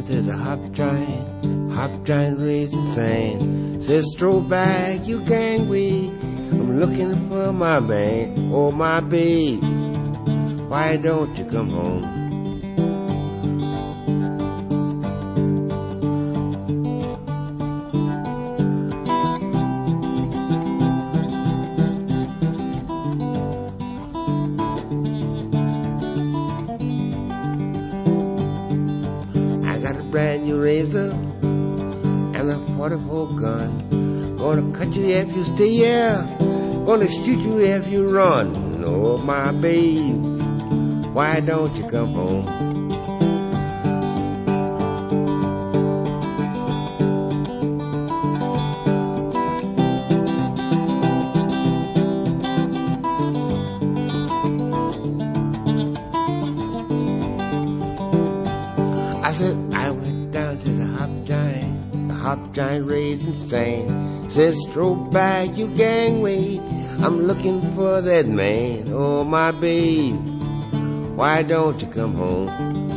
to the hop giant raising sand. Says stroll back, you gangway. I'm looking for my man, oh my babe. Why don't you come home? Brand new razor and a 44 gun. Gonna cut you if you stay here. Gonna shoot you if you run. Oh my babe, why don't you come home? I said I went down to the hop giant raising sand. Said stroll back, you gangway. I'm looking for that man, oh my babe. Why don't you come home?